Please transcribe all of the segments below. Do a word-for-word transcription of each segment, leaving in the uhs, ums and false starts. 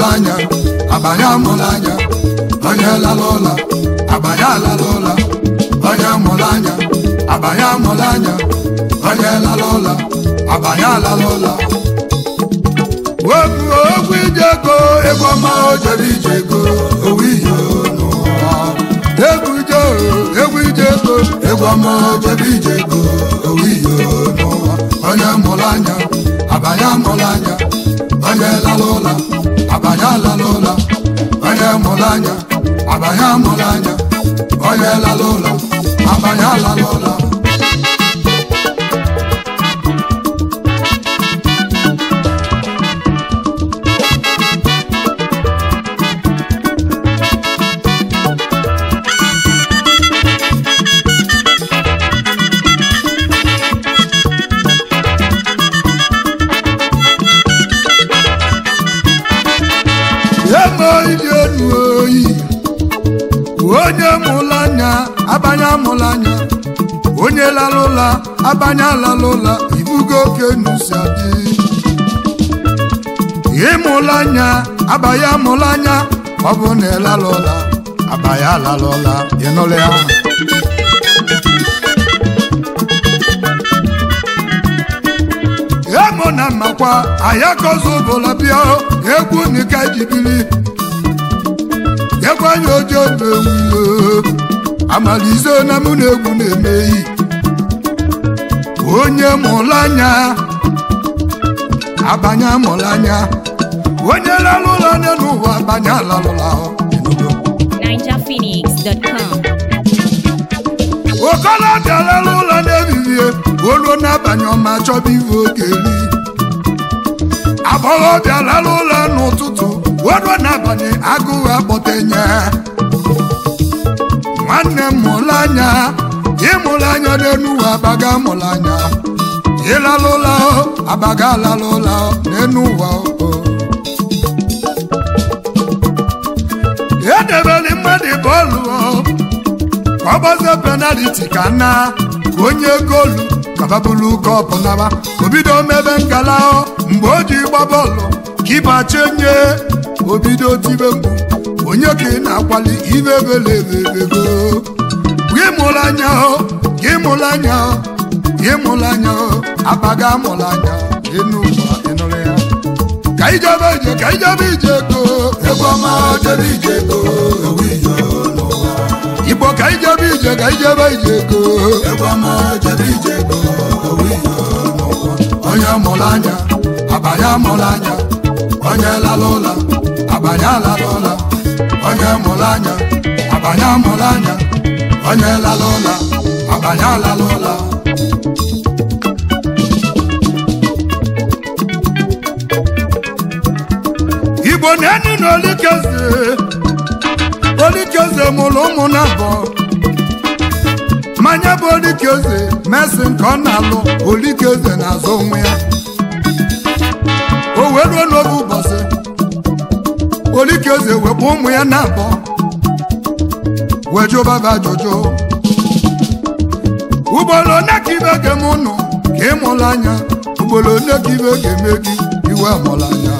mulanya abanya mulanya onye lalola abanya lalola onye mulanya abanya mulanya onye lalola abanya lalola wogu ogu ijego ego ma ojeri ijego owiyo no egu jo egu ijego ego ma ojeri ijego owiyo no onye mulanya abanya mulanya onye lalola abanya lalola onye mulanya abanya mulanya onye lalola abanya lalola onye mulanya abanya mulanya onye lalola abanya lalola ibugo kenusadi imulanya abaya mulanya obune lalola abaya lalola yenolea emona makwa ayakozo bola bia egwu nika jibili yegwanyo ojo mewu amalizo na mu na-egwu na-emeyi onye mulanya abanya mulanya onye lalula n'ụwa abanya lalula niger phoenix dot com okola dalalula n'ebibie olu n'abanya ọma chọba iwe okeli abọghọ dalalula n'ụtụtụ olu n'abanye agụụ akpọtenye nwanne m mulanya ịmụlanya n'enuwa abaga mulanya ịlalụla abaga lalụla n'enuwa edebeli mmadụ bọọlụ ka ọ gbazie penaliti ka nna ka onye golu kababulu kọpụ naba obido mebe ngala mgbe o ji gba bọọlụ kipa chenye obido tibe mgbu onye ka ị na-akwali ibe belebebego gimulanya gimulanya gimulanya abaga mulanya enuwa enoleya kaijaba ije kaijaba ije go egoma jeri ije go owiyo no ibo kaijaba ije kaijaba ije go egoma jeri ije go owiyo no onye mulanya abanya mulanya onye lalola abanya lalola onye mulanya abanya mulanya onye lalola abanya lalola igbo nenu n'olikeze olikeze mụrụ ụmụ na-abọ manya bụ olikeze mesi nke ọ na-alụ olikeze na-azụ onwe ya o wee ruo n'oge ụbọchị olikeze wepụ ụmụ ya na-abọ wejụbaba ajụjụ ugboro one ka ibe ga-eme ụnụ ka ị mụrụ anya ugboro one ka ibe ga-eme gị iwe mụrụ anya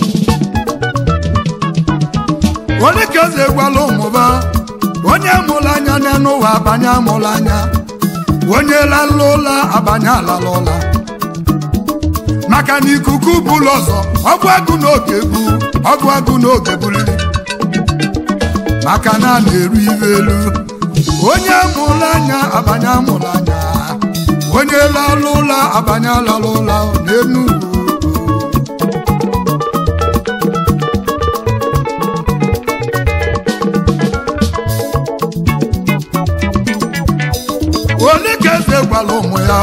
olikeze gwala ụmụba onye mụrụ anya n'ụwa abanye amụrụ anya onye lalụ ụla abanye alalụ ụla maka na ikuku bụlụ ọzọ ọgwụ agụ n'oge bu ọgwụ agụ n'oge buliri maka na a na-eru ibe elu onye mụrụ anya abanye amụrụ anya onye lalụ ụla abanye alalụ ụla n'enu olikeze gwara ụmụ ya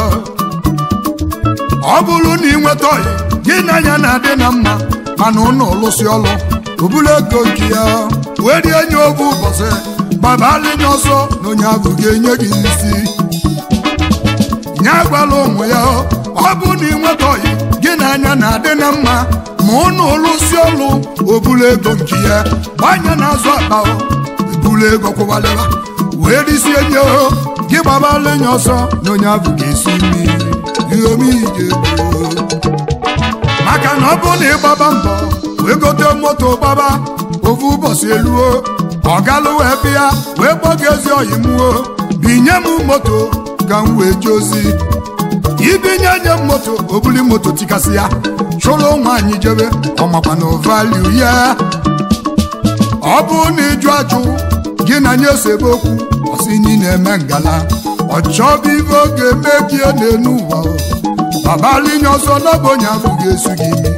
ọ bụrụ na ị nweta oyi gị na anya na-adị na mma mana ụnụ lụsị ọlụ obula ego nke ya wee rie nye oge ụbọchị gbabalinye ọsọ na onye ahụ ga-enye gị isi nya gwara ụmụ ya ọ bụ na ị nweta oyi gị na anya na-adị na mma ma ụnụ lụsị ọlụ obula ego nke ya gbanye na-azụ akpa ebula ego kwụbalịba wee risie nye gị gbabalinye ọsọ na onye ahụ ga-esi mmiri maka na ọ bụ na ịgbaba mbọ wee gote moto gbaba ofu ụbọchị eluo ọgalụ wee bịa wee gbọgezi oyimuo binye m moto ka m wee jozi ibinye nye m moto obuli moto tikasị ya chụrụ nwaanyị jebe ọmakwa na value ya ọ bụ na ịjụ ajụ gị na nye sebe okwu ọsị nyi na-eme ngala ọ chọbụ ibe oge megie n'elu ụwa babalinye ọsọ n'ọbụnye afụ ga-esu gị imi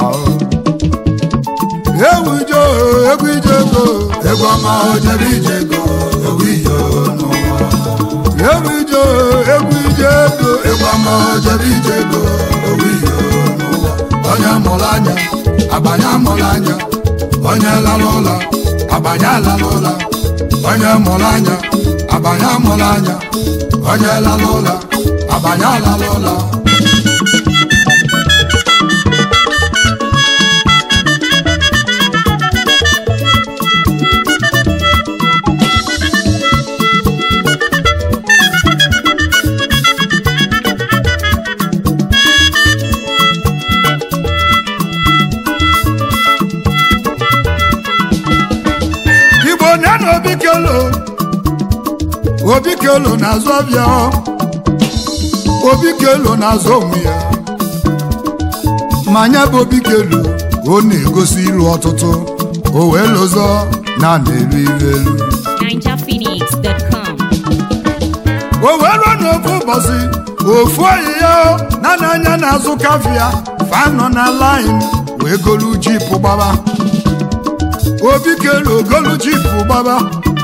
ewu ije egwu ije ego egwu ọma ojebe ije ego ewu ije n'ụwa ewu ije egwu ije ego egwu ọma ojebe ije ego ewu ije n'ụwa onye mụrụ anya abanye amụrụ anya onye lara ụla abanye alara ụla onye mụrụ anya abanye amụrụ anya onye lara ụla abanye alara ụla obi kelo na-azụ ọbịa obi kelo na-azụ onwe ya ma anya bụ obi kelo ọ na-egosi ilu ọtụtụ o wee lụzọ na na-elu ilu elu niger phoenix dot com. o wee ruo n'ofu ụbọchị ofu oyi ya na n'anya na-azụ kafia fanọ na line wee golu jipụ gbaba obi kelo golu jipụ gbaba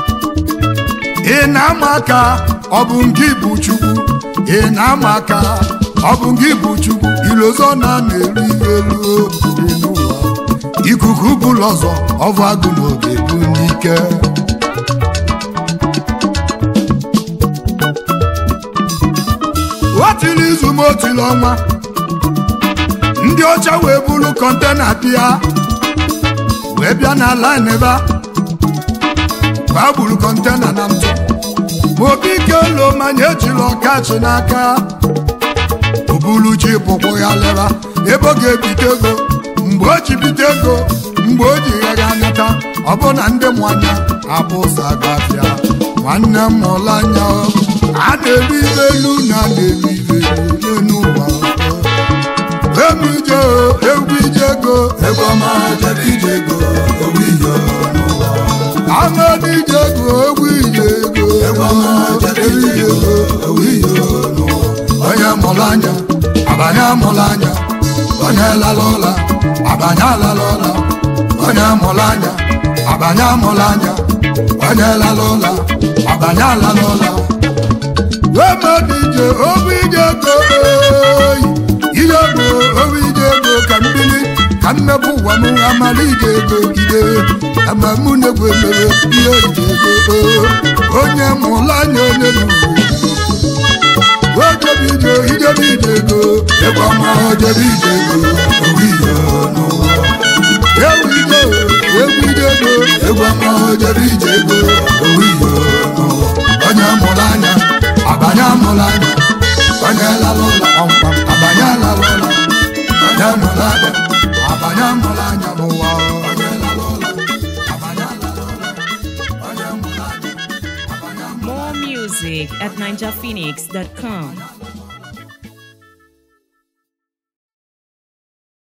ị na-ama aka ọ bụ nke bụ Chukwu ị na-ama aka ọ bụ nke bụ Chukwu ilozo na na-elu elu n'ụwa ikuku bụlụ ọzọ ọvụ agụ n'oge bụ n'ike otili izu ma otili ọnwa ndị ọcha wee buru kọntena bịa wee bịa na line ebe a gburu kọntena na ntụ ma obi kelo manya ejiri ọkachi n'aka obulu ji pụkwụ ya leba ebe ọ ga-ebite ego mgbe o ji bite ego mgbe o ji ya ga nata ọ bụ na ndị mwanya abụ ụzọ agafịa nwanne m mụrụ anya a na-elu ibe elu na na-elu ibe elu n'ụwa emu ije egwu ije ego egwu ọma ojebe ije ego ewu ije n'ụwa amadi ije ego egwu ije ego egwu ọma ojebe ije ego ewu ije n'ụwa onye mụrụ anya abanye amụrụ anya onye lara ụla abanye alara ụla onye mụrụ anya abanye amụrụ anya onye lara ụla abanye alara ụla amadi ije egwu ije ego ije ego egwu ije ego ka mmiri ka mmepụ ụwa m amara ije ego gide ama mụ na-egwu emere ihe ije ego onye mụrụ anya onye ojebe ije ijebe ije ego egwu ọma ojebe ije ego ewu ije n'ụwa ewu ije egwu ije ego egwu ọma ojebe ije ego ewu ije n'ụwa onye mụrụ anya abanye amụrụ anya onye lara ụla ọmkpa abanye alara ụla onye mụrụ anya abanye amụrụ anya n'ụwa onye lara ụla abanye alara ụla onye mụrụ anya abanye amụrụ anya. More music at niger phoenix dot com.